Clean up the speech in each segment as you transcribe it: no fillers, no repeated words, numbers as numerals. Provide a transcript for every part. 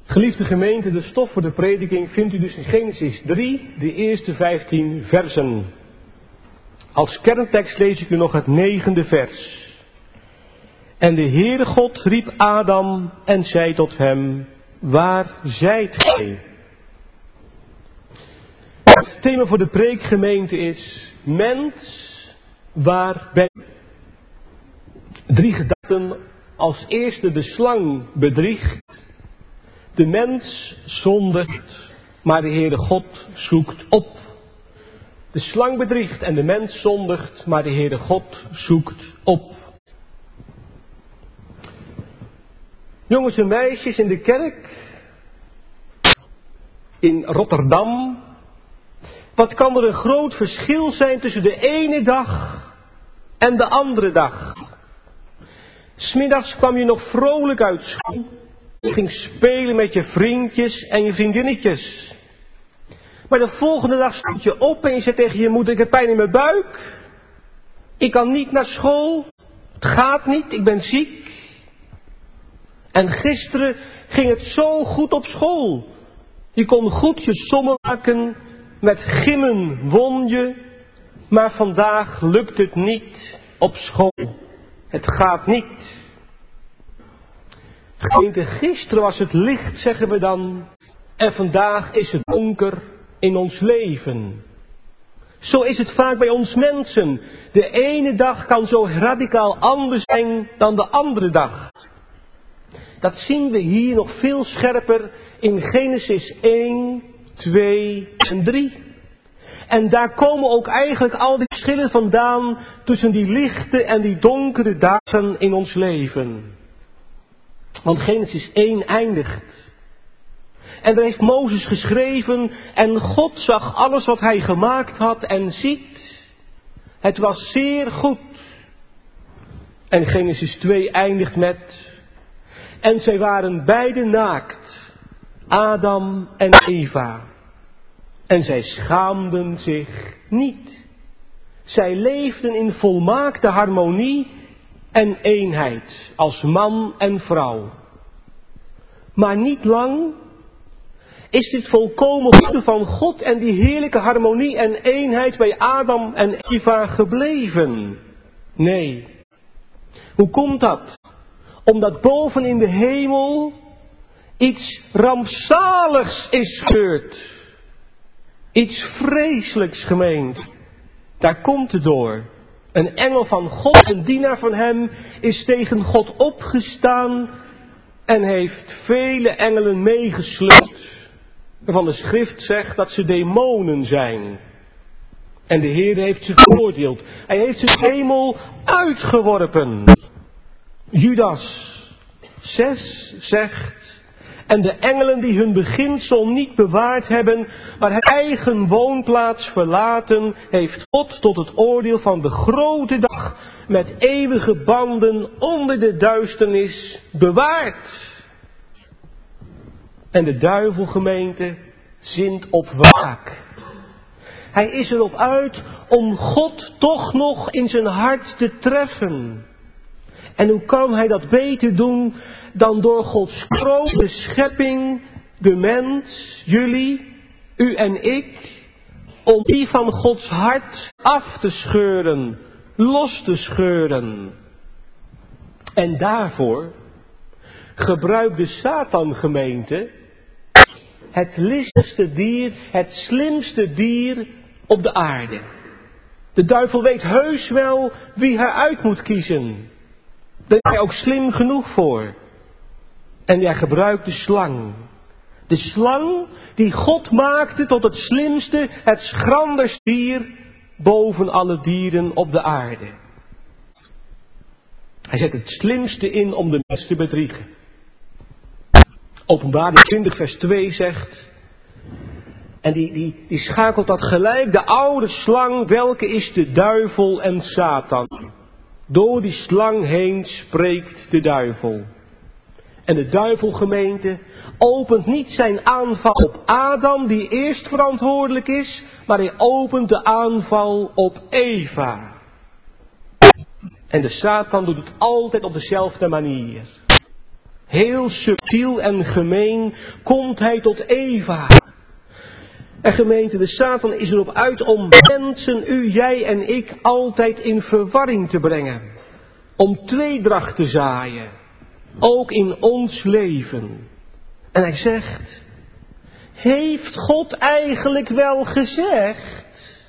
Geliefde gemeente, de stof voor de prediking vindt u dus in Genesis 3, de eerste 15 versen. Als kerntekst lees ik u nog het 9e vers. En de Heere God riep Adam en zei tot hem, waar zijt gij? Het thema voor de preekgemeente is, mens, waar ben je? 3 gedachten. Als eerste de slang bedriegt. De mens zondigt, maar de Heere God zoekt op. De slang bedriegt en de mens zondigt, maar de Heere God zoekt op. Jongens en meisjes in de kerk, in Rotterdam. Wat kan er een groot verschil zijn tussen de ene dag en de andere dag? 'S Middags kwam je nog vrolijk uit school. Je ging spelen met je vriendjes en je vriendinnetjes. Maar de volgende dag stond je op en je zei tegen je moeder, ik heb pijn in mijn buik. Ik kan niet naar school. Het gaat niet, ik ben ziek. En gisteren ging het zo goed op school. Je kon goed je sommen maken, met gimmen won je. Maar vandaag lukt het niet op school. Het gaat niet. Gemeente, gisteren was het licht, zeggen we dan. En vandaag is het donker in ons leven. Zo is het vaak bij ons mensen. De ene dag kan zo radicaal anders zijn dan de andere dag. Dat zien we hier nog veel scherper in Genesis 1, 2 en 3. En daar komen ook eigenlijk al die verschillen vandaan tussen die lichte en die donkere dagen in ons leven. Want Genesis 1 eindigt. En daar heeft Mozes geschreven, en God zag alles wat hij gemaakt had en ziet, het was zeer goed. En Genesis 2 eindigt met, en zij waren beiden naakt, Adam en Eva. En zij schaamden zich niet. Zij leefden in volmaakte harmonie en eenheid, als man en vrouw. Maar niet lang is dit volkomen goede van God en die heerlijke harmonie en eenheid bij Adam en Eva gebleven. Nee. Hoe komt dat? Omdat boven in de hemel iets rampzaligs is gebeurd. Iets vreselijks, gemeend. Daar komt het door. Een engel van God, een dienaar van hem, is tegen God opgestaan en heeft vele engelen meegesleurd. Waarvan de schrift zegt dat ze demonen zijn. En de Heer heeft ze veroordeeld. Hij heeft ze de hemel uitgeworpen. Judas 6 zegt, en de engelen die hun beginsel niet bewaard hebben, maar hun eigen woonplaats verlaten, heeft God tot het oordeel van de grote dag met eeuwige banden onder de duisternis bewaard. En de duivel, gemeente, zint op waak. Hij is erop uit om God toch nog in zijn hart te treffen. En hoe kan hij dat beter doen dan door Gods grote schepping, de mens, jullie, u en ik, om die van Gods hart af te scheuren, los te scheuren. En daarvoor gebruikt de Satan, gemeente, het listigste dier, het slimste dier op de aarde. De duivel weet heus wel wie hij uit moet kiezen. Daar is hij ook slim genoeg voor. En hij gebruikt de slang. De slang die God maakte tot het slimste, het schranderste dier boven alle dieren op de aarde. Hij zet het slimste in om de mens te bedriegen. Openbaring 20 vers 2 zegt, en die schakelt dat gelijk, de oude slang, welke is de duivel en Satan. Door die slang heen spreekt de duivel. En de duivel, gemeente, opent niet zijn aanval op Adam, die eerst verantwoordelijk is, maar hij opent de aanval op Eva. En de Satan doet het altijd op dezelfde manier. Heel subtiel en gemeen komt hij tot Eva. En gemeente, de Satan is erop uit om mensen, u, jij en ik, altijd in verwarring te brengen. Om tweedracht te zaaien. Ook in ons leven. En hij zegt, heeft God eigenlijk wel gezegd?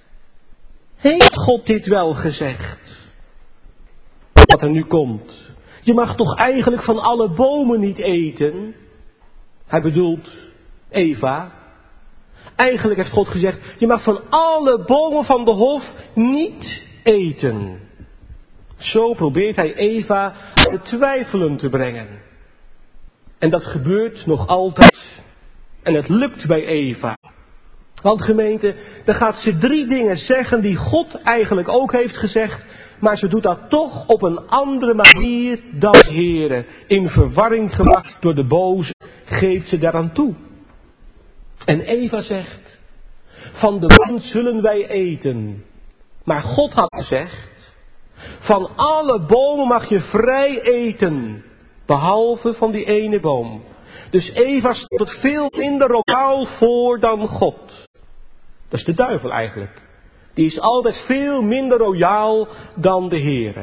Heeft God dit wel gezegd? Wat er nu komt. Je mag toch eigenlijk van alle bomen niet eten? Hij bedoelt Eva. Eigenlijk heeft God gezegd, je mag van alle bomen van de hof niet eten. Zo probeert hij Eva aan het twijfelen te brengen. En dat gebeurt nog altijd. En het lukt bij Eva. Want gemeente, dan gaat ze 3 dingen zeggen die God eigenlijk ook heeft gezegd. Maar ze doet dat toch op een andere manier dan de Heere. In verwarring gebracht door de boze geeft ze daaraan toe. En Eva zegt, van de boom zullen wij eten. Maar God had gezegd, van alle bomen mag je vrij eten. Behalve van die ene boom. Dus Eva stelt het veel minder royaal voor dan God. Dat is de duivel eigenlijk. Die is altijd veel minder royaal dan de Heere.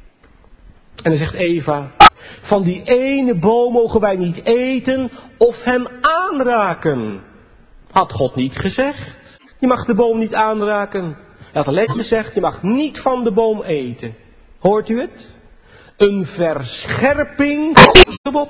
En dan zegt Eva, van die ene boom mogen wij niet eten of hem aanraken. Had God niet gezegd, je mag de boom niet aanraken. Hij had alleen gezegd, je mag niet van de boom eten. Hoort u het? Een verscherping van het gebod.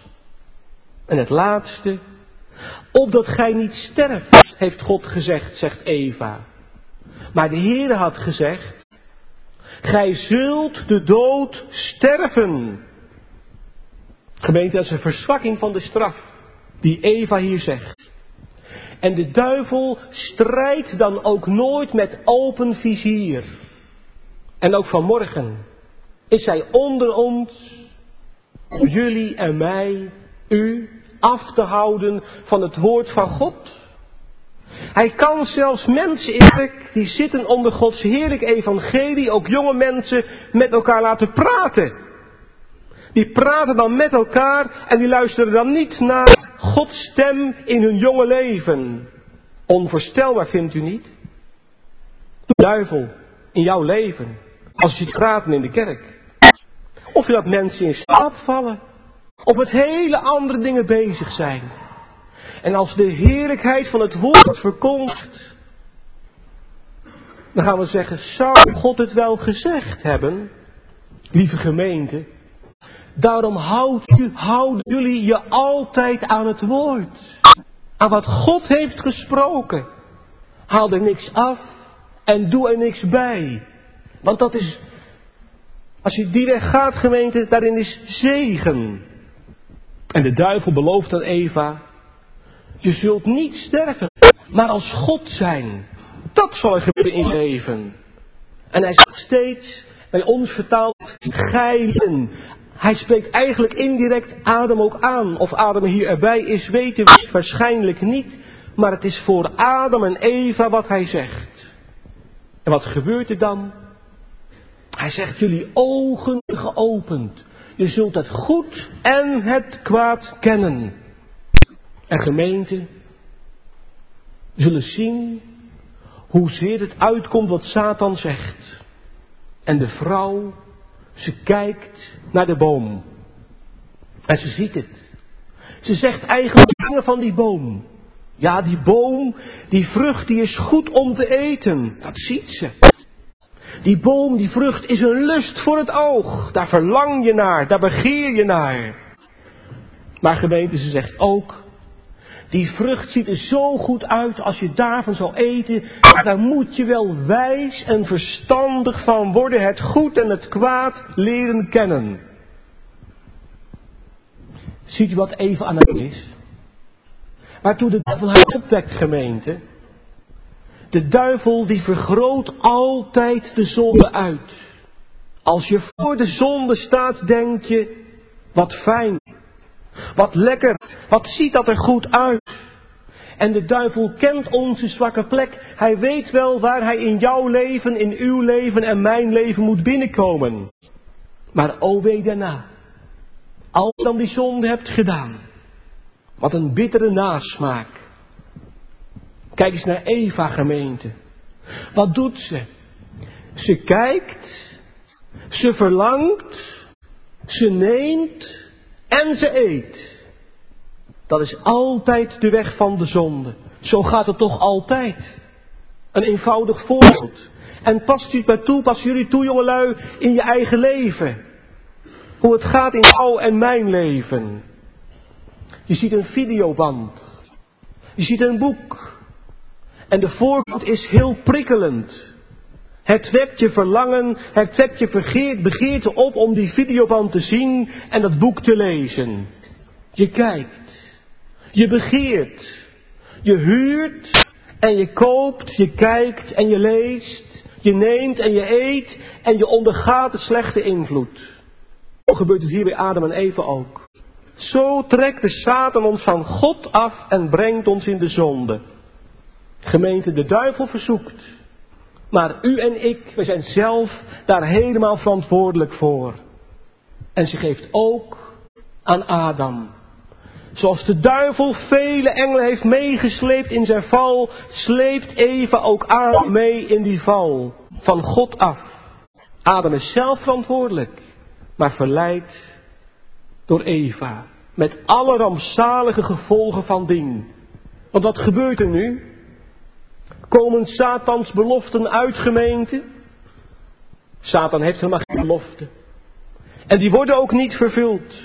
En het laatste, opdat gij niet sterft, heeft God gezegd, zegt Eva. Maar de Heere had gezegd, gij zult de dood sterven. Gemeente, dat is een verzwakking van de straf die Eva hier zegt. En de duivel strijdt dan ook nooit met open vizier. En ook vanmorgen is hij onder ons, jullie en mij, u, af te houden van het woord van God. Hij kan zelfs mensen die zitten onder Gods heerlijk evangelie, ook jonge mensen, met elkaar laten praten. Die praten dan met elkaar en die luisteren dan niet naar Gods stem in hun jonge leven. Onvoorstelbaar, vindt u niet? De duivel in jouw leven, als je praten in de kerk. Of je dat mensen in slaap vallen, of met hele andere dingen bezig zijn. En als de heerlijkheid van het woord verkondigt, dan gaan we zeggen, zou God het wel gezegd hebben? Lieve gemeente, daarom houden jullie je altijd aan het woord. Aan wat God heeft gesproken. Haal er niks af en doe er niks bij. Want dat is, als je die weg gaat, gemeente, daarin is zegen. En de duivel belooft aan Eva, je zult niet sterven, maar als God zijn. Dat zal er gebeuren in je leven. En hij zegt steeds, bij ons vertaald, geilen. Hij spreekt eigenlijk indirect Adam ook aan. Of Adam hier erbij is, weten we waarschijnlijk niet. Maar het is voor Adam en Eva wat hij zegt. En wat gebeurt er dan? Hij zegt, jullie ogen geopend. Je zult het goed en het kwaad kennen. En gemeente, we zullen zien hoezeer het uitkomt wat Satan zegt. En de vrouw, ze kijkt naar de boom. En ze ziet het. Ze zegt eigenlijk dingen van die boom. Ja, die boom, die vrucht, die is goed om te eten. Dat ziet ze. Die boom, die vrucht is een lust voor het oog. Daar verlang je naar, daar begeer je naar. Maar gemeente, ze zegt ook, die vrucht ziet er zo goed uit als je daarvan zou eten. Daar moet je wel wijs en verstandig van worden. Het goed en het kwaad leren kennen. Ziet u wat even aan het is? Waartoe de duivel haar opwekt, gemeente. De duivel die vergroot altijd de zonde uit. Als je voor de zonde staat, denk je, wat fijn. Wat lekker, wat ziet dat er goed uit. En de duivel kent onze zwakke plek. Hij weet wel waar hij in jouw leven, in uw leven en mijn leven moet binnenkomen. Maar o wee daarna. Als je dan die zonde hebt gedaan. Wat een bittere nasmaak. Kijk eens naar Eva, gemeente. Wat doet ze? Ze kijkt, ze verlangt, ze neemt en ze eet. Dat is altijd de weg van de zonde. Zo gaat het toch altijd. Een eenvoudig voorbeeld. En passen jullie toe, jongelui, in je eigen leven. Hoe het gaat in jouw en mijn leven. Je ziet een videoband. Je ziet een boek. En de voorkant is heel prikkelend. Het wekt je verlangen, het wekt je begeerte op om die videoband te zien en dat boek te lezen. Je kijkt. Je begeert. Je huurt en je koopt, je kijkt en je leest. Je neemt en je eet en je ondergaat de slechte invloed. Zo gebeurt het hier bij Adam en Eva ook. Zo trekt de Satan ons van God af en brengt ons in de zonde. Gemeente, de duivel verzoekt. Maar u en ik, wij zijn zelf daar helemaal verantwoordelijk voor. En ze geeft ook aan Adam. Zoals de duivel vele engelen heeft meegesleept in zijn val, sleept Eva ook Adam mee in die val. Van God af. Adam is zelf verantwoordelijk, maar verleid door Eva. Met alle rampzalige gevolgen van dien. Want wat gebeurt er nu? Komen Satans beloften uit, gemeente? Satan heeft helemaal geen beloften. En die worden ook niet vervuld.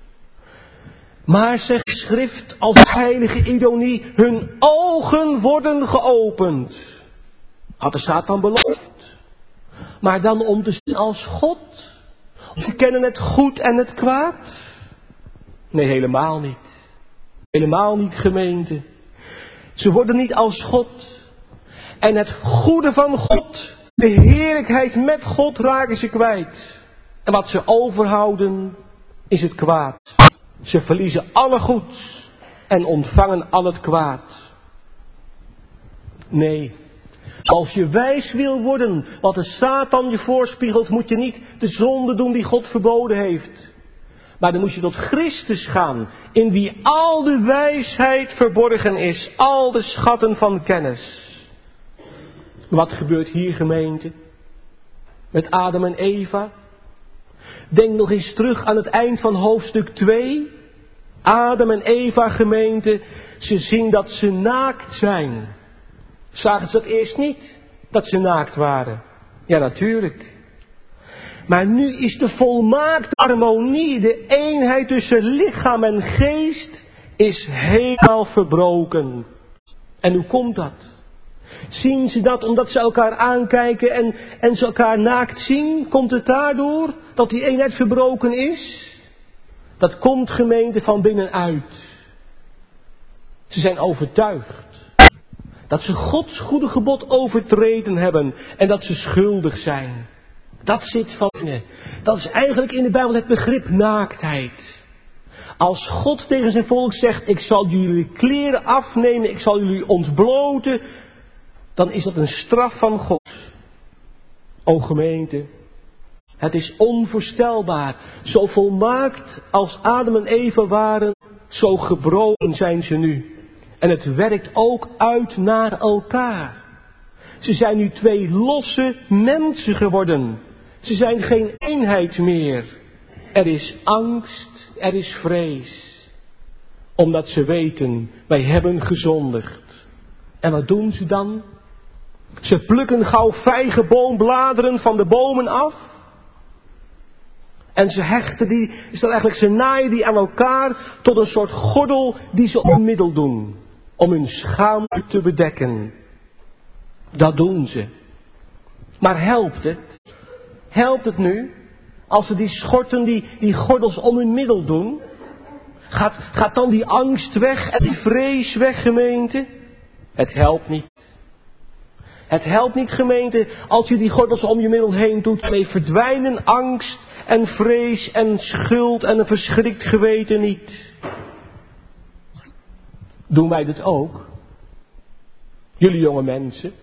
Maar zegt de schrift als heilige ironie, hun ogen worden geopend. Had de Satan beloofd. Maar dan om te zien als God. Ze kennen het goed en het kwaad. Nee, helemaal niet. Helemaal niet, gemeente. Ze worden niet als God. En het goede van God, de heerlijkheid met God raken ze kwijt. En wat ze overhouden, is het kwaad. Ze verliezen alle goeds en ontvangen al het kwaad. Nee, als je wijs wil worden, wat de Satan je voorspiegelt, moet je niet de zonde doen die God verboden heeft. Maar dan moet je tot Christus gaan, in wie al de wijsheid verborgen is, al de schatten van kennis. Wat gebeurt hier, gemeente? Met Adam en Eva? Denk nog eens terug aan het eind van hoofdstuk 2. Adam en Eva, gemeente, ze zien dat ze naakt zijn. Zagen ze dat eerst niet, dat ze naakt waren? Ja, natuurlijk. Maar nu is de volmaakte harmonie, de eenheid tussen lichaam en geest, is helemaal verbroken. En hoe komt dat? Zien ze dat omdat ze elkaar aankijken en ze elkaar naakt zien? Komt het daardoor dat die eenheid verbroken is? Dat komt, gemeente, van binnenuit. Ze zijn overtuigd dat ze Gods goede gebod overtreden hebben en dat ze schuldig zijn. Dat zit van binnen. Dat is eigenlijk in de Bijbel het begrip naaktheid. Als God tegen zijn volk zegt, ik zal jullie kleren afnemen, ik zal jullie ontbloten, dan is dat een straf van God. O gemeente, het is onvoorstelbaar. Zo volmaakt als Adam en Eva waren, zo gebroken zijn ze nu. En het werkt ook uit naar elkaar. Ze zijn nu twee losse mensen geworden. Ze zijn geen eenheid meer. Er is angst, er is vrees. Omdat ze weten, wij hebben gezondigd. En wat doen ze dan? Ze plukken gauw vijgenboombladeren van de bomen af. En ze hechten ze naaien die aan elkaar tot een soort gordel die ze om hun middel doen. Om hun schaamte te bedekken. Dat doen ze. Maar helpt het? Helpt het nu? Als ze die schorten, die gordels om hun middel doen? Gaat dan die angst weg en die vrees weg, gemeente? Het helpt niet. Het helpt niet, gemeente, als je die gordels om je middel heen doet. Daarmee verdwijnen angst en vrees en schuld en een verschrikt geweten niet. Doen wij dit ook? Jullie jonge mensen.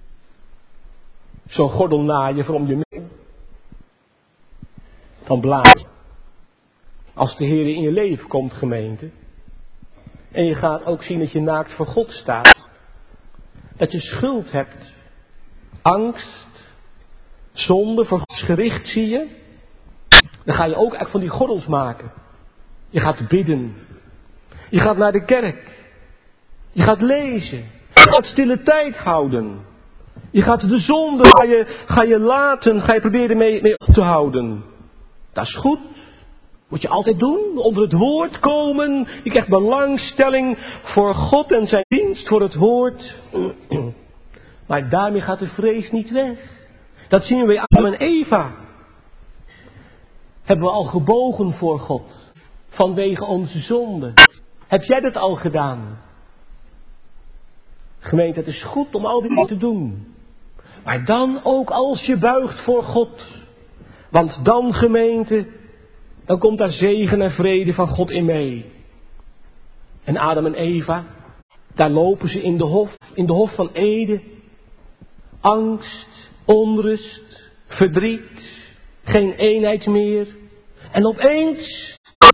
Zo'n gordel naaien voor om je middel. Van bladen. Als de Heer in je leven komt, gemeente. En je gaat ook zien dat je naakt voor God staat. Dat je schuld hebt. Angst. Zonde, voor Gods gericht zie je. Dan ga je ook eigenlijk van die gordels maken. Je gaat bidden. Je gaat naar de kerk. Je gaat lezen. Je gaat stille tijd houden. Je gaat de zonde, ga je laten, ga je proberen mee op te houden. Dat is goed. Moet je altijd doen. Onder het woord komen. Je krijgt belangstelling voor God en zijn dienst voor het woord. Maar daarmee gaat de vrees niet weg. Dat zien we bij Adam en Eva. Hebben we al gebogen voor God. Vanwege onze zonde. Heb jij dat al gedaan? Gemeente, het is goed om al die dingen te doen. Maar dan ook als je buigt voor God. Want dan, gemeente, dan komt daar zegen en vrede van God in mee. En Adam en Eva, daar lopen ze in de hof van Eden. Angst, onrust, verdriet, geen eenheid meer. En opeens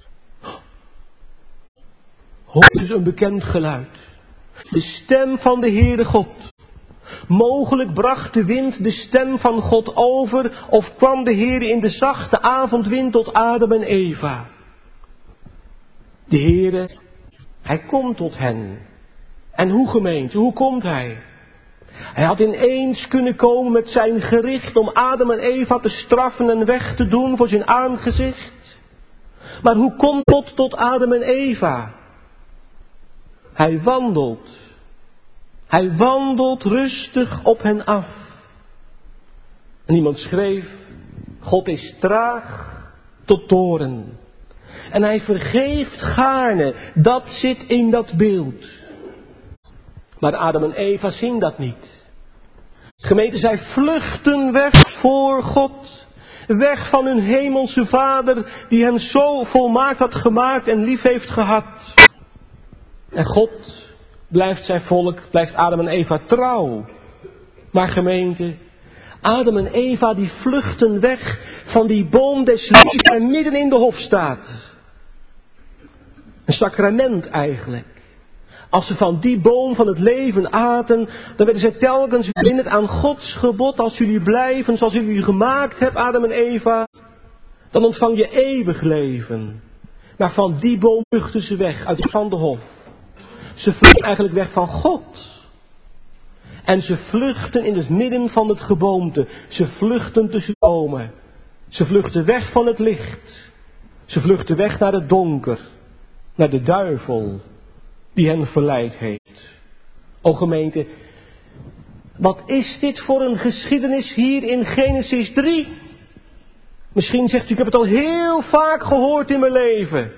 hoorden ze een bekend geluid. De stem van de Heere God. Mogelijk bracht de wind de stem van God over, of kwam de Heere in de zachte avondwind tot Adam en Eva. De Heere, hij komt tot hen. En hoe, gemeente, hoe komt hij? Hij had ineens kunnen komen met zijn gericht om Adam en Eva te straffen en weg te doen voor zijn aangezicht. Maar hoe komt God tot Adam en Eva? Hij wandelt. Hij wandelt rustig op hen af. En iemand schreef, God is traag tot toorn. En hij vergeeft gaarne, dat zit in dat beeld. Maar Adam en Eva zien dat niet. Gemeente, zij vluchten weg voor God. Weg van hun hemelse Vader, die hen zo volmaakt had gemaakt en lief heeft gehad. En God blijft zijn volk, blijft Adam en Eva trouw. Maar gemeente, Adam en Eva die vluchten weg van die boom des levens die midden in de hof staat. Een sacrament eigenlijk. Als ze van die boom van het leven aten, dan werden zij telkens herinnerd aan Gods gebod. Als jullie blijven zoals jullie gemaakt hebt, Adam en Eva, dan ontvang je eeuwig leven. Maar van die boom vluchten ze weg, uit van de hof. Ze vluchten eigenlijk weg van God. En ze vluchten in het midden van het geboomte. Ze vluchten tussen de bomen. Ze vluchten weg van het licht. Ze vluchten weg naar het donker. Naar de duivel die hen verleid heeft. O gemeente, wat is dit voor een geschiedenis hier in Genesis 3? Misschien zegt u, ik heb het al heel vaak gehoord in mijn leven.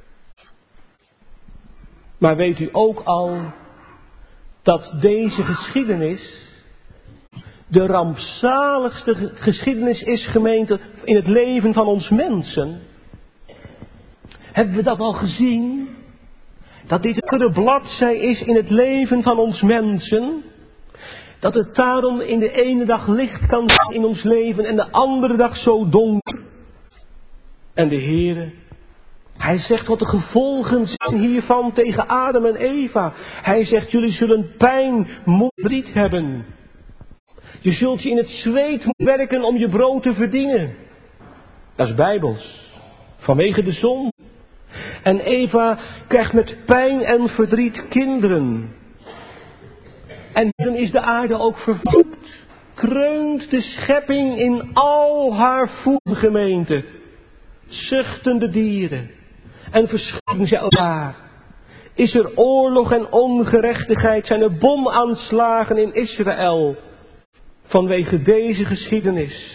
Maar weet u ook al dat deze geschiedenis de rampzaligste geschiedenis is, gemeente, in het leven van ons mensen? Hebben we dat al gezien? Dat dit de bladzij is in het leven van ons mensen? Dat het daarom in de ene dag licht kan zijn in ons leven en de andere dag zo donker. En de Heere, hij zegt wat de gevolgen zijn hiervan tegen Adam en Eva. Hij zegt, jullie zullen pijn, verdriet hebben. Je zult je in het zweet moeten werken om je brood te verdienen. Dat is bijbels. Vanwege de zon. En Eva krijgt met pijn en verdriet kinderen. En dan is de aarde ook vervloekt. Kreunt de schepping in al haar voedgemeente. Zuchten de dieren. En verschrikken ze elkaar. Is er oorlog en ongerechtigheid, zijn er bomaanslagen in Israël. Vanwege deze geschiedenis.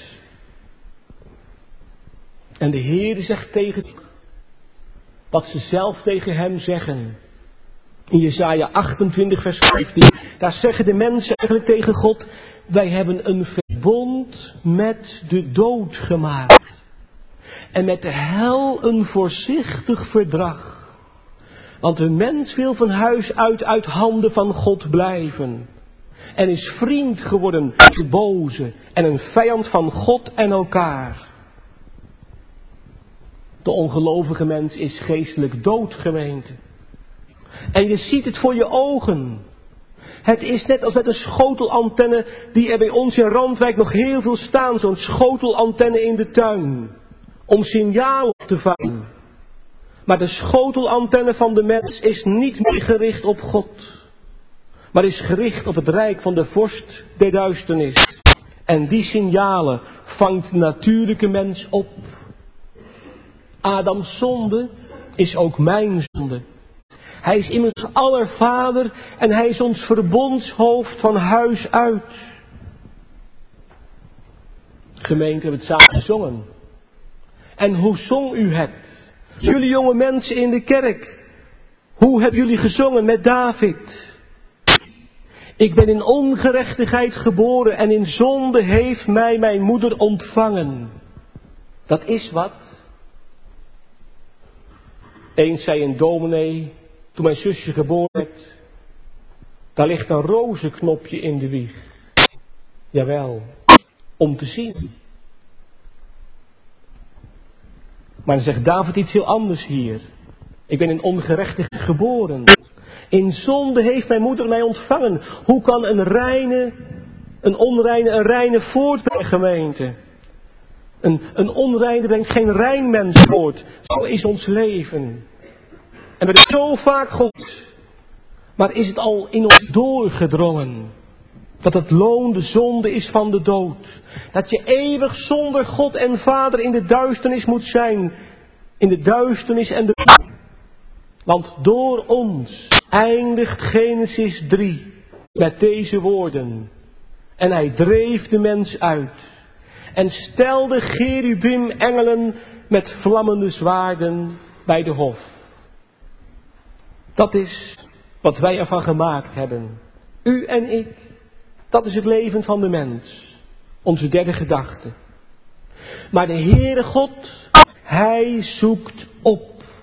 En de Heer zegt tegen wat ze zelf tegen hem zeggen. In Jesaja 28 vers 15. Daar zeggen de mensen eigenlijk tegen God. Wij hebben een verbond met de dood gemaakt. En met de hel een voorzichtig verdrag. Want een mens wil van huis uit handen van God blijven. En is vriend geworden met de boze. En een vijand van God en elkaar. De ongelovige mens is geestelijk dood, gemeente. En je ziet het voor je ogen. Het is net als met een schotelantenne die er bij ons in Randwijk nog heel veel staan. Zo'n schotelantenne in de tuin. Om signaal te vangen. Maar de schotelantenne van de mens is niet meer gericht op God. Maar is gericht op het rijk van de vorst der duisternis. En die signalen vangt de natuurlijke mens op. Adams zonde is ook mijn zonde. Hij is immers aller vader en hij is ons verbondshoofd van huis uit. Gemeente, hebben we het samen gezongen. En hoe zong u het? Jullie jonge mensen in de kerk. Hoe hebben jullie gezongen met David? Ik ben in ongerechtigheid geboren en in zonde heeft mij mijn moeder ontvangen. Dat is wat. Eens zei een dominee, toen mijn zusje geboren werd, daar ligt een rozenknopje in de wieg. Jawel, om te zien. Maar dan zegt David iets heel anders hier. Ik ben in ongerechtigheid geboren. In zonde heeft mijn moeder mij ontvangen. Hoe kan een onreine een reine voortbrengen, gemeente? Een onreine brengt geen rein mens voort. Zo is ons leven. En we hebben zo vaak gehoord. Maar is het al in ons doorgedrongen? Dat het loon de zonde is van de dood. Dat je eeuwig zonder God en Vader in de duisternis moet zijn. In de duisternis en de... Want door ons eindigt Genesis 3 met deze woorden. En hij dreef de mens uit. En stelde cherubim engelen met vlammende zwaarden bij de hof. Dat is wat wij ervan gemaakt hebben. U en ik. Dat is het leven van de mens. Onze derde gedachte. Maar de Heere God, hij zoekt op.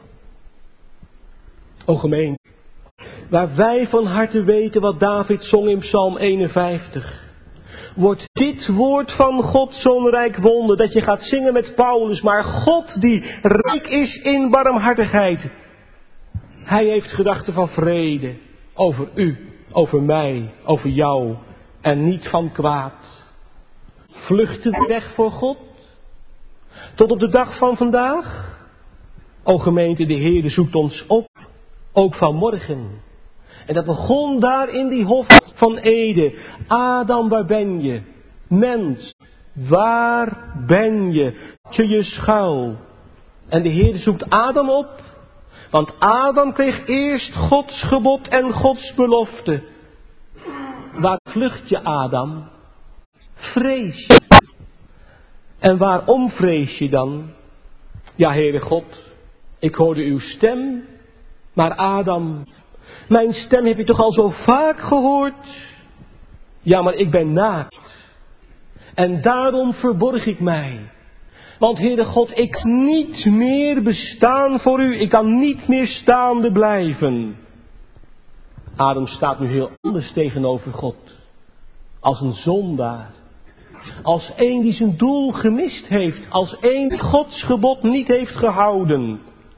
O gemeente, waar wij van harte weten wat David zong in Psalm 51. Wordt dit woord van God zo'n rijk wonder dat je gaat zingen met Paulus. Maar God die rijk is in barmhartigheid. Hij heeft gedachten van vrede over u, over mij, over jou en niet van kwaad. Vluchten we weg voor God? Tot op de dag van vandaag? O gemeente, de Heer zoekt ons op. Ook vanmorgen. En dat begon daar in die hof van Eden. Adam, waar ben je? Mens, waar ben je? Je schuil. En de Heer zoekt Adam op. Want Adam kreeg eerst Gods gebod en Gods belofte. Waar vlucht je, Adam? Vrees je. En waarom vrees je dan? Ja, Heere God, ik hoorde uw stem. Maar Adam, mijn stem heb je toch al zo vaak gehoord? Ja, maar ik ben naakt. En daarom verborg ik mij. Want Heere God, ik kan niet meer bestaan voor u. Ik kan niet meer staande blijven. Adam staat nu heel anders tegenover God. Als een zondaar. Als een die zijn doel gemist heeft. Als een die Gods gebod niet heeft gehouden.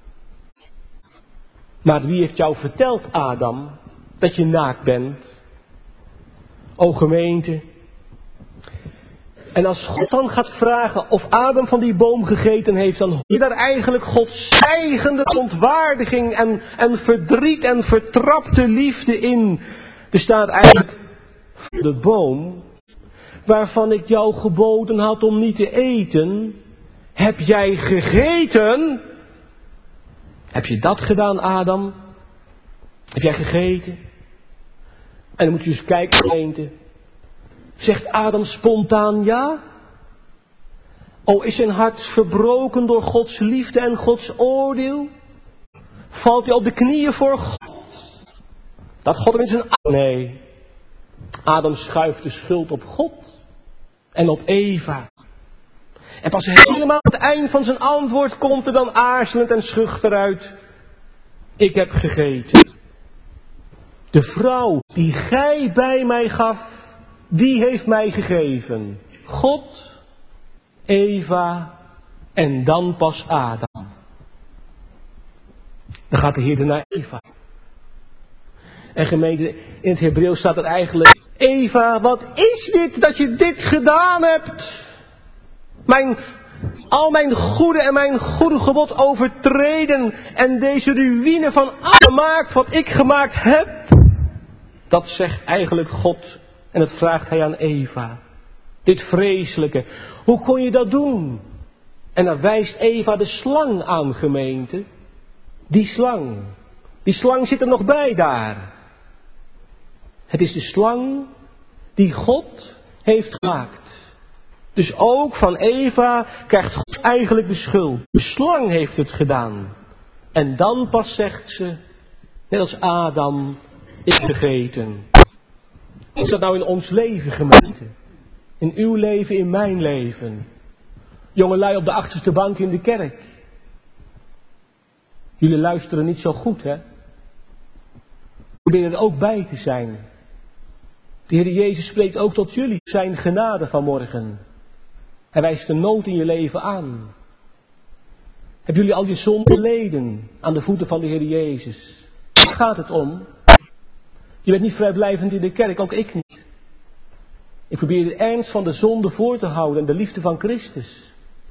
Maar wie heeft jou verteld, Adam, dat je naakt bent? O gemeente. En als God dan gaat vragen of Adam van die boom gegeten heeft, dan hoor je daar eigenlijk Gods stijgende ontwaardiging en verdriet en vertrapte liefde in. Er staat eigenlijk de boom waarvan ik jou geboden had om niet te eten. Heb jij gegeten? Heb je dat gedaan, Adam? Heb jij gegeten? En dan moet je eens kijken, gemeente. Zegt Adam spontaan ja? O, is zijn hart verbroken door Gods liefde en Gods oordeel? Valt hij op de knieën voor God? Dat God hem in zijn... Nee. Adam schuift de schuld op God. En op Eva. En pas helemaal aan het eind van zijn antwoord komt er dan aarzelend en schuchter uit. Ik heb gegeten. De vrouw die gij bij mij gaf, die heeft mij gegeven. God, Eva en dan pas Adam. Dan gaat de Heer naar Eva. En gemeente, in het Hebreeuws staat er eigenlijk: Eva, wat is dit dat je dit gedaan hebt? Al mijn goede en mijn goede gebod overtreden en deze ruïne van alles gemaakt wat ik gemaakt heb. Dat zegt eigenlijk God en dat vraagt hij aan Eva. Dit vreselijke, hoe kon je dat doen? En dan wijst Eva de slang aan, gemeente. Die slang zit er nog bij daar. Het is de slang die God heeft gemaakt. Dus ook van Eva krijgt God eigenlijk de schuld. De slang heeft het gedaan. En dan pas zegt ze, net als Adam, is vergeten. Is dat nou in ons leven, gemeente? In uw leven, in mijn leven? Jongelui op de achterste bank in de kerk. Jullie luisteren niet zo goed, hè? Probeer er ook bij te zijn. De Heer Jezus spreekt ook tot jullie zijn genade vanmorgen. Hij wijst de nood in je leven aan. Hebben jullie al je zonde leden aan de voeten van de Heer Jezus? Waar gaat het om? Je bent niet vrijblijvend in de kerk, ook ik niet. Ik probeer de ernst van de zonde voor te houden en de liefde van Christus.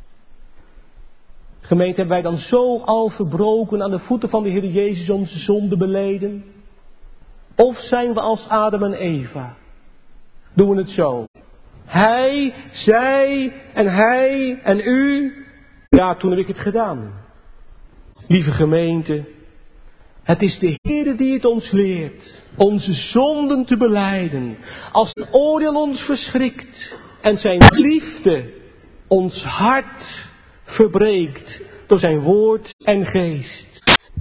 Gemeente, hebben wij dan zo al verbroken aan de voeten van de Heer Jezus onze zonde beleden? Of zijn we als Adam en Eva? Doen we het zo? Hij, zij en hij en u. Ja, toen heb ik het gedaan. Lieve gemeente, het is de Heer die het ons leert onze zonden te belijden. Als het oordeel ons verschrikt en zijn liefde ons hart verbreekt door zijn woord en geest.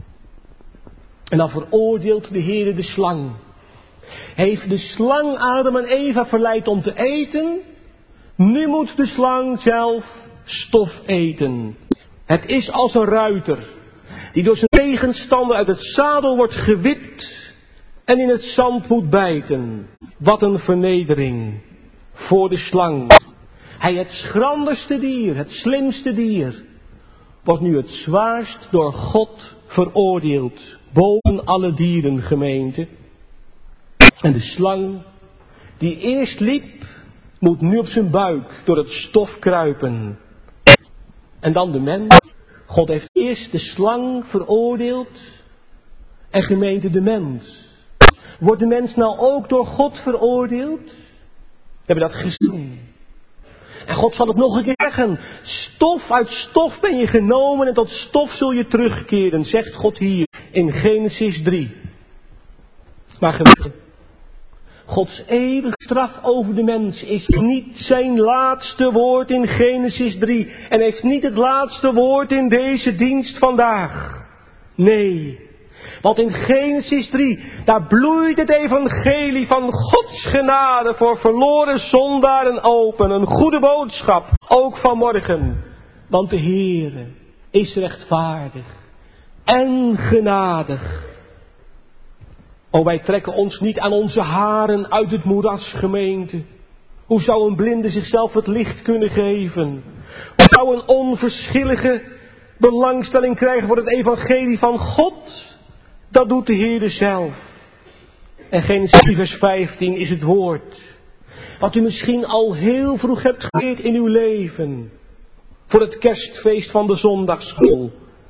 En dan veroordeelt de Heer de slang. Heeft de slang Adam en Eva verleid om te eten? Nu moet de slang zelf stof eten. Het is als een ruiter die door zijn tegenstander uit het zadel wordt gewipt en in het zand moet bijten. Wat een vernedering voor de slang. Hij, het schranderste dier, het slimste dier, wordt nu het zwaarst door God veroordeeld. Boven alle dieren, gemeente. En de slang die eerst liep, moet nu op zijn buik door het stof kruipen. En dan de mens. God heeft eerst de slang veroordeeld. En gemeente, de mens. Wordt de mens nou ook door God veroordeeld? We hebben dat gezien. En God zal het nog een keer zeggen. Stof uit stof ben je genomen en tot stof zul je terugkeren, zegt God hier in Genesis 3. Maar gemeente, Gods eeuwige straf over de mens is niet zijn laatste woord in Genesis 3. En heeft niet het laatste woord in deze dienst vandaag. Nee, want in Genesis 3, daar bloeit het evangelie van Gods genade voor verloren zondaren open. Een goede boodschap, ook vanmorgen. Want de Heere is rechtvaardig en genadig. O, wij trekken ons niet aan onze haren uit het moeras, gemeente. Hoe zou een blinde zichzelf het licht kunnen geven? Hoe zou een onverschillige belangstelling krijgen voor het evangelie van God? Dat doet de Heer zelf. En Genesis 3 vers 15 is het woord wat u misschien al heel vroeg hebt geleerd in uw leven. Voor het kerstfeest van de zondagsschool.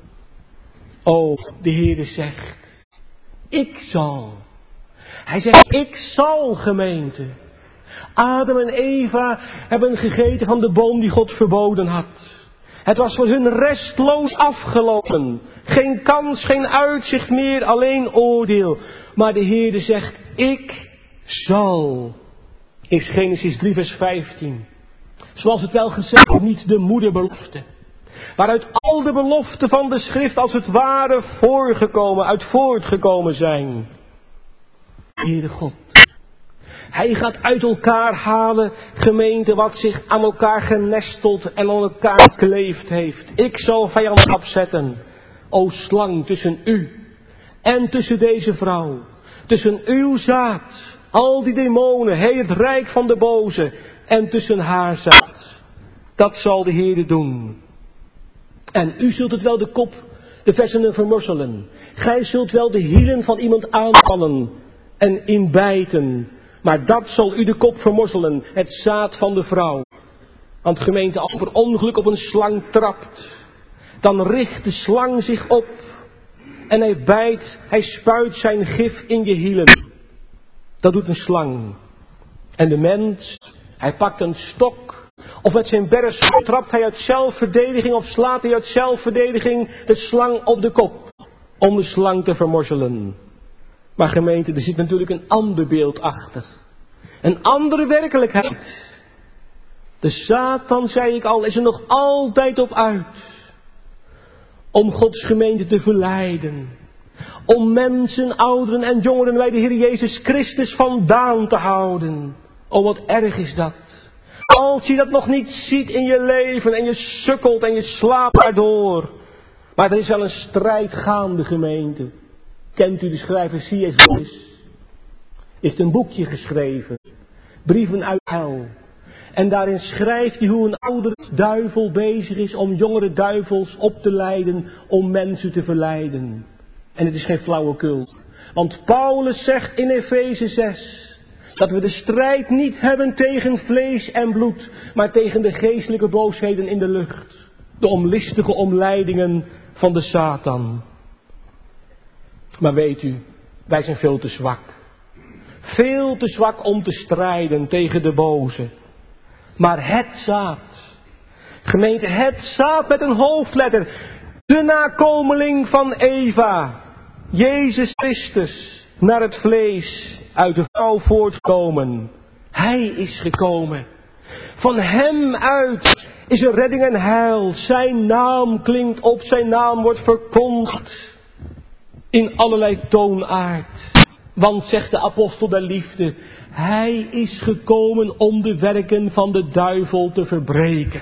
O, de Heer zegt, ik zal. Hij zegt, ik zal, gemeente. Adam en Eva hebben gegeten van de boom die God verboden had. Het was voor hun restloos afgelopen. Geen kans, geen uitzicht meer, alleen oordeel. Maar de Heerde zegt, ik zal. Is Genesis 3 vers 15. Zoals het wel gezegd wordt, niet de moederbelofte. Waaruit al de beloften van de schrift als het ware uit voortgekomen zijn. Heere God. Hij gaat uit elkaar halen, gemeente, wat zich aan elkaar genesteld en aan elkaar gekleefd heeft. Ik zal vijand afzetten. O slang, tussen u en tussen deze vrouw. Tussen uw zaad, al die demonen, heel het rijk van de boze. En tussen haar zaad. Dat zal de Heere doen. En u zult het wel de kop de versen vermorzelen. Gij zult wel de hielen van iemand aanvallen en inbijten. Maar dat zal u de kop vermorzelen, het zaad van de vrouw. Want gemeente, als per ongeluk op een slang trapt, dan richt de slang zich op. En hij bijt, hij spuit zijn gif in je hielen. Dat doet een slang. En de mens, hij pakt een stok. Of met zijn bers trapt hij uit zelfverdediging of slaat hij uit zelfverdediging de slang op de kop. Om de slang te vermorzelen. Maar gemeente, er zit natuurlijk een ander beeld achter. Een andere werkelijkheid. De Satan, zei ik al, is er nog altijd op uit. Om Gods gemeente te verleiden. Om mensen, ouderen en jongeren bij de Heer Jezus Christus vandaan te houden. Oh, wat erg is dat. Als je dat nog niet ziet in je leven en je sukkelt en je slaapt daardoor. Maar er is wel een strijd gaande, gemeente. Kent u de schrijver C.S. Lewis? Heeft een boekje geschreven. Brieven uit hel. En daarin schrijft hij hoe een oudere duivel bezig is om jongere duivels op te leiden om mensen te verleiden. En het is geen flauwekul. Want Paulus zegt in Efeze 6 dat we de strijd niet hebben tegen vlees en bloed, maar tegen de geestelijke boosheden in de lucht. De onlistige omleidingen van de Satan. Maar weet u, wij zijn veel te zwak. Veel te zwak om te strijden tegen de boze. Maar het zaad, gemeente, het zaad met een hoofdletter, de nakomeling van Eva, Jezus Christus, naar het vlees, uit de vrouw voortkomen. Hij is gekomen. Van hem uit is er redding en heil. Zijn naam klinkt op, zijn naam wordt verkondigd in allerlei toonaard. Want, zegt de apostel der liefde, hij is gekomen om de werken van de duivel te verbreken.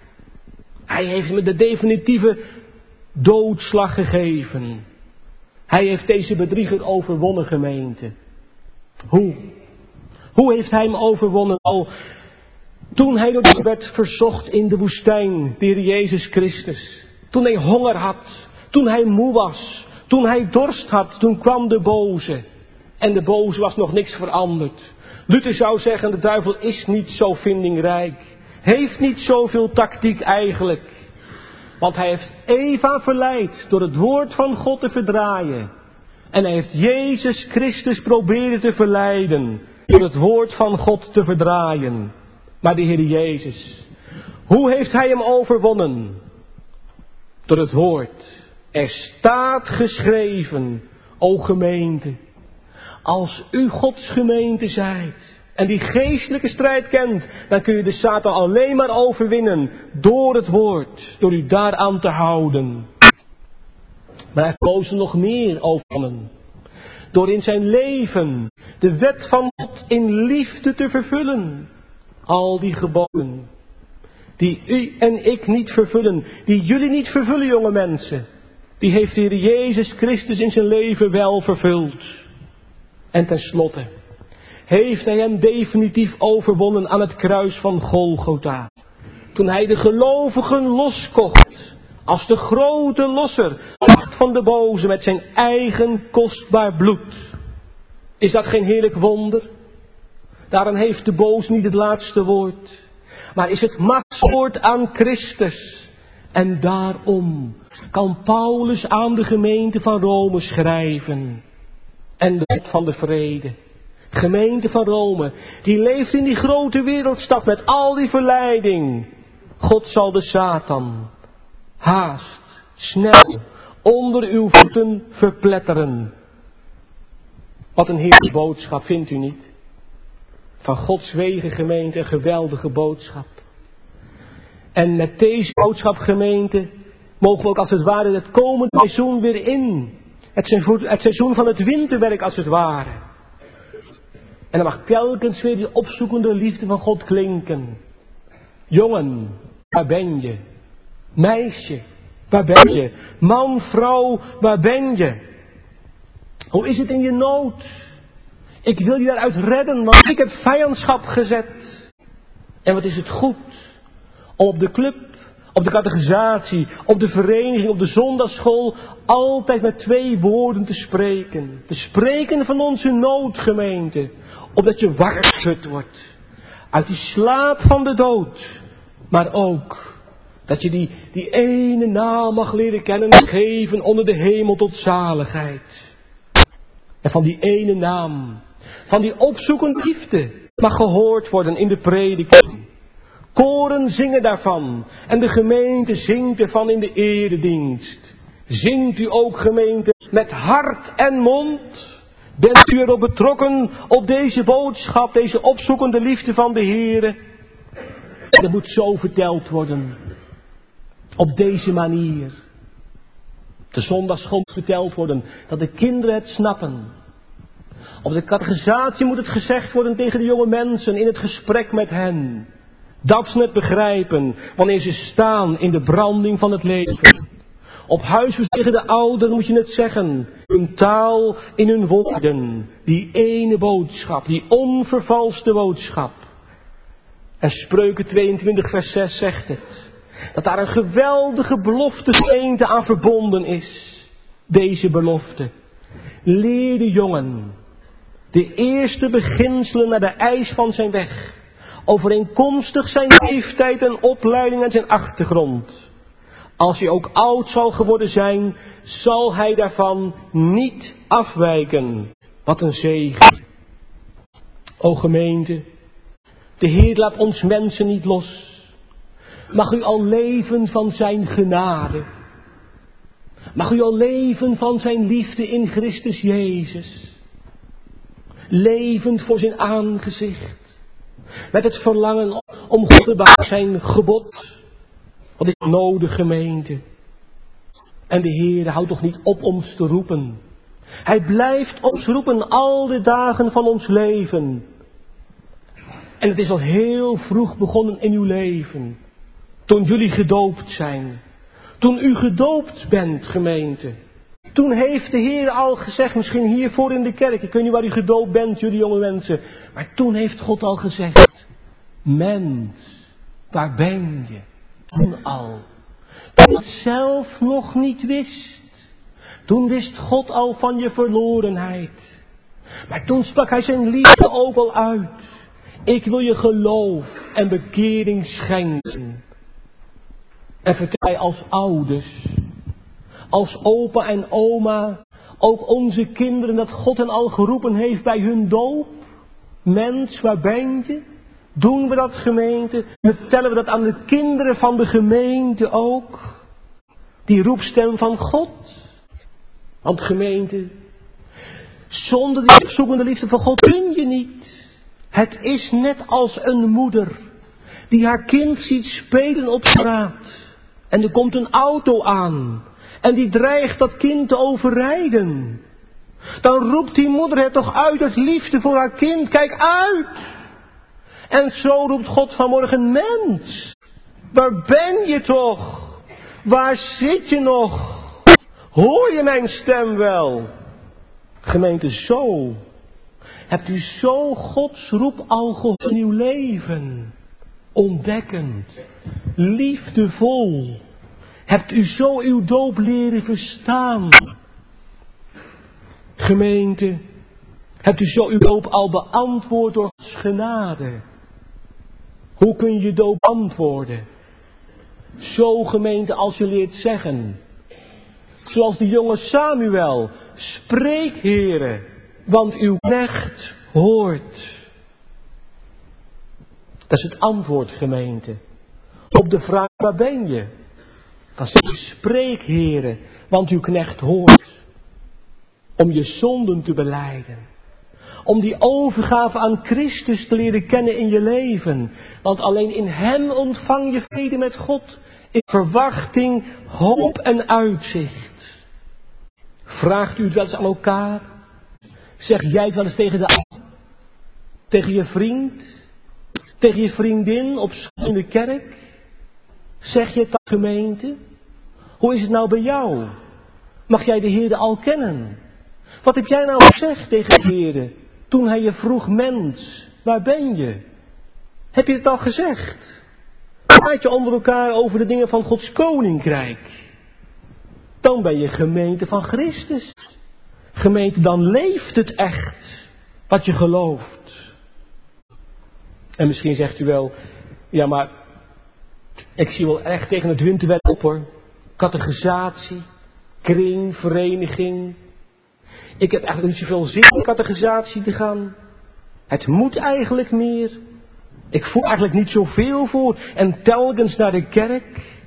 Hij heeft me de definitieve doodslag gegeven. Hij heeft deze bedrieger overwonnen, gemeente. Hoe? Hoe heeft hij hem overwonnen? Al toen hij door de werd verzocht in de woestijn, de Heer Jezus Christus. Toen hij honger had, toen hij moe was, toen hij dorst had, toen kwam de boze. En de boze was nog niks veranderd. Luther zou zeggen, de duivel is niet zo vindingrijk. Heeft niet zoveel tactiek eigenlijk. Want hij heeft Eva verleid door het woord van God te verdraaien. En hij heeft Jezus Christus proberen te verleiden door het woord van God te verdraaien. Maar de Heer Jezus, hoe heeft hij hem overwonnen? Door het woord. Er staat geschreven, o gemeente, als u Gods gemeente zijt en die geestelijke strijd kent, dan kun je de Satan alleen maar overwinnen door het woord, door u daaraan te houden. Maar hij koos er nog meer overwonnen. Door in zijn leven de wet van God in liefde te vervullen. Al die geboden die u en ik niet vervullen, die jullie niet vervullen, jonge mensen, die heeft de Heer Jezus Christus in zijn leven wel vervuld. En tenslotte heeft hij hem definitief overwonnen aan het kruis van Golgotha. Toen hij de gelovigen loskocht, als de grote losser van de boze met zijn eigen kostbaar bloed. Is dat geen heerlijk wonder? Daarom heeft de boos niet het laatste woord. Maar is het machtswoord aan Christus. En daarom kan Paulus aan de gemeente van Rome schrijven. En de wet van de vrede. Gemeente van Rome, die leeft in die grote wereldstad met al die verleiding. God zal de Satan haast, snel, onder uw voeten verpletteren. Wat een heerlijke boodschap, vindt u niet? Van Gods wegen, gemeente, een geweldige boodschap. En met deze boodschap, gemeente, mogen we ook als het ware het komende seizoen weer in. Het seizoen van het winterwerk als het ware. En dan mag telkens weer die opzoekende liefde van God klinken. Jongen, waar ben je? Meisje, waar ben je? Man, vrouw, waar ben je? Hoe is het in je nood? Ik wil je daaruit redden, want ik heb vijandschap gezet. En wat is het goed om op de club, op de catechisatie, op de vereniging, op de zondagsschool, altijd met 2 woorden te spreken. Te spreken van onze noodgemeente, opdat je wakker geschud wordt uit die slaap van de dood. Maar ook dat je die ene naam mag leren kennen en geven onder de hemel tot zaligheid. En van die ene naam, van die opzoekende liefde, mag gehoord worden in de prediking. Koren zingen daarvan en de gemeente zingt ervan in de eredienst. Zingt u ook, gemeente, met hart en mond? Bent u erop betrokken op deze boodschap, deze opzoekende liefde van de Heere? Dat moet zo verteld worden. Op deze manier. De zondagsschool moet verteld worden, dat de kinderen het snappen. Op de catechisatie moet het gezegd worden tegen de jonge mensen in het gesprek met hen. Dat ze het begrijpen wanneer ze staan in de branding van het leven. Op huis tegen de ouderen moet je het zeggen. In taal, in hun woorden. Die ene boodschap, die onvervalste boodschap. En Spreuken 22 vers 6 zegt het. Dat daar een geweldige belofte gemeente aan verbonden is. Deze belofte. Leer de jongen de eerste beginselen naar de eis van zijn weg. Overeenkomstig zijn leeftijd en opleiding en zijn achtergrond. Als hij ook oud zal geworden zijn, zal hij daarvan niet afwijken. Wat een zegen. O gemeente, de Heer laat ons mensen niet los. Mag u al leven van zijn genade. Mag u al leven van zijn liefde in Christus Jezus. Levend voor zijn aangezicht. Met het verlangen om God te behouden zijn gebod. Wat is nodig, gemeente. En de Heer houdt toch niet op ons te roepen. Hij blijft ons roepen al de dagen van ons leven. En het is al heel vroeg begonnen in uw leven. Toen jullie gedoopt zijn. Toen u gedoopt bent, gemeente. Toen heeft de Heer al gezegd, misschien hiervoor in de kerk. Ik weet niet waar u gedoopt bent, jullie jonge mensen. Maar toen heeft God al gezegd. Mens, waar ben je? Toen al. Toen je het zelf nog niet wist. Toen wist God al van je verlorenheid. Maar toen sprak hij zijn liefde ook al uit. Ik wil je geloof en bekering schenken. En vertel hij als ouders, als opa en oma, ook onze kinderen, dat God hen al geroepen heeft bij hun doop. Mens, waar ben je? Doen we dat, gemeente? Vertellen we dat aan de kinderen van de gemeente ook? Die roepstem van God. Want gemeente, zonder die opzoekende liefde van God kun je niet. Het is net als een moeder die haar kind ziet spelen op straat. En er komt een auto aan. En die dreigt dat kind te overrijden. Dan roept die moeder het toch uit liefde voor haar kind. Kijk uit! En zo roept God vanmorgen, mens, waar ben je toch? Waar zit je nog? Hoor je mijn stem wel? Gemeente, zo. Hebt u zo Gods roep al gehoord in uw leven? Ontdekkend, liefdevol. Hebt u zo uw doop leren verstaan? Gemeente, hebt u zo uw doop al beantwoord door Gods genade? Hoe kun je doop beantwoorden? Zo, gemeente, als je leert zeggen. Zoals de jonge Samuel. Spreek, Heere, want uw knecht hoort. Dat is het antwoord, gemeente. Op de vraag, waar ben je? Dan zeg je, spreek, Heere, want uw knecht hoort. Om je zonden te belijden. Om die overgave aan Christus te leren kennen in je leven. Want alleen in hem ontvang je vrede met God. In verwachting, hoop en uitzicht. Vraagt u het wel eens aan elkaar? Zeg jij het wel eens tegen de ander? Tegen je vriend? Tegen je vriendin op school in de kerk? Zeg je het aan de gemeente? Hoe is het nou bij jou? Mag jij de Heere al kennen? Wat heb jij nou gezegd tegen de Heere toen hij je vroeg, mens, waar ben je? Heb je het al gezegd? Praat je onder elkaar over de dingen van Gods koninkrijk. Dan ben je gemeente van Christus. Gemeente, dan leeft het echt wat je gelooft. En misschien zegt u wel, ja maar ik zie wel echt tegen het winterwet op hoor. Catechisatie, kring, vereniging. Ik heb eigenlijk niet zoveel zin in catechisatie te gaan. Het moet eigenlijk meer. Ik voel eigenlijk niet zoveel voor. En telkens naar de kerk.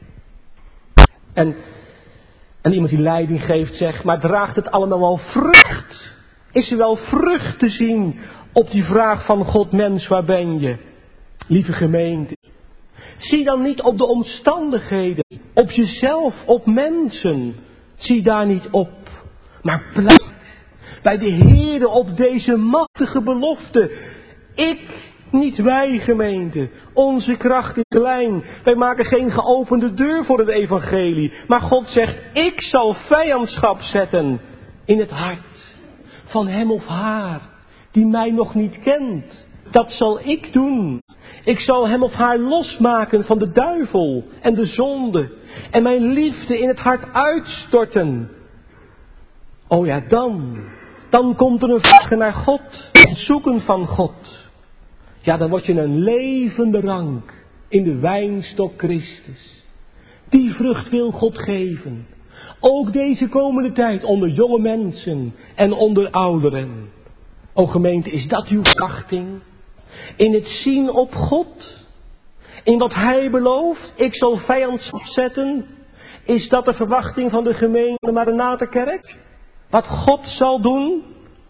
En iemand die leiding geeft zegt, maar draagt het allemaal wel vrucht? Is er wel vrucht te zien op die vraag van God, mens, waar ben je? Lieve gemeente. Zie dan niet op de omstandigheden, op jezelf, op mensen. Zie daar niet op. Maar pleit bij de Heere op deze machtige belofte. Ik, niet wij gemeente. Onze kracht is klein. Wij maken geen geopende deur voor het evangelie. Maar God zegt, ik zal vijandschap zetten in het hart van hem of haar die mij nog niet kent. Dat zal ik doen. Ik zal hem of haar losmaken van de duivel en de zonde. En mijn liefde in het hart uitstorten. Oh ja, dan komt er een vragen naar God. Het zoeken van God. Ja, dan word je een levende rank in de wijnstok Christus. Die vrucht wil God geven. Ook deze komende tijd onder jonge mensen en onder ouderen. O gemeente, is dat uw verwachting? In het zien op God? In wat Hij belooft? Ik zal vijandschap zetten? Is dat de verwachting van de gemeente Maranatha-kerk? Wat God zal doen?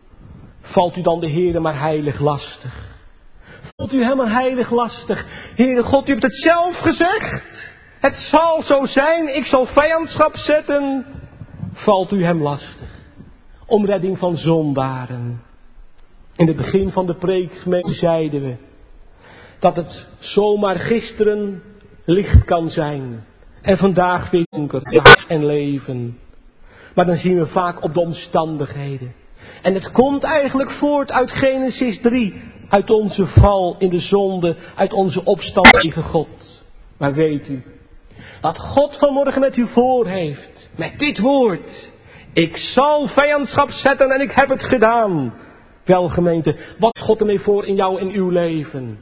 Valt u dan de Heere maar heilig lastig? Valt u hem maar heilig lastig? Heere God, u hebt het zelf gezegd. Het zal zo zijn, ik zal vijandschap zetten. Valt u hem lastig? Om redding van zondaren. In het begin van de preek zeiden we dat het zomaar gisteren licht kan zijn. En vandaag weer donker en leven. Maar dan zien we vaak op de omstandigheden. En het komt eigenlijk voort uit Genesis 3. Uit onze val in de zonde. Uit onze opstand tegen God. Maar weet u, wat God vanmorgen met u voor heeft. Met dit woord. Ik zal vijandschap zetten en ik heb het gedaan. Wel gemeente, wat God ermee voor in jou en uw leven.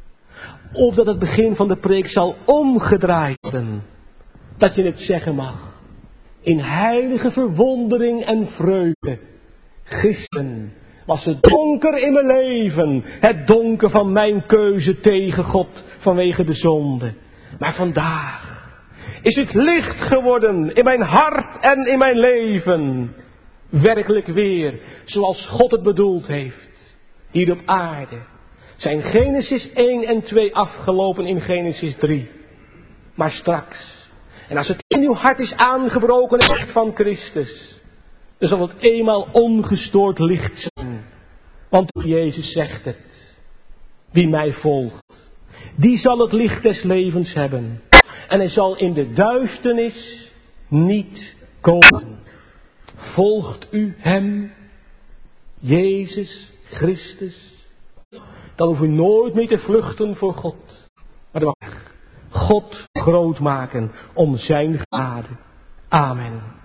Of dat het begin van de preek zal omgedraaid worden. Dat je het zeggen mag. In heilige verwondering en vreugde. Gisteren was het donker in mijn leven. Het donker van mijn keuze tegen God vanwege de zonde. Maar vandaag is het licht geworden in mijn hart en in mijn leven. Werkelijk weer zoals God het bedoeld heeft. Hier op aarde zijn Genesis 1 en 2 afgelopen in Genesis 3. Maar straks, en als het in uw hart is aangebroken het licht van Christus, dan zal het eenmaal ongestoord licht zijn. Want Jezus zegt het. Wie mij volgt, die zal het licht des levens hebben. En hij zal in de duisternis niet komen. Volgt u hem, Jezus Christus, dan hoef u nooit meer te vluchten voor God. Maar dan mag God groot maken om zijn genade. Amen.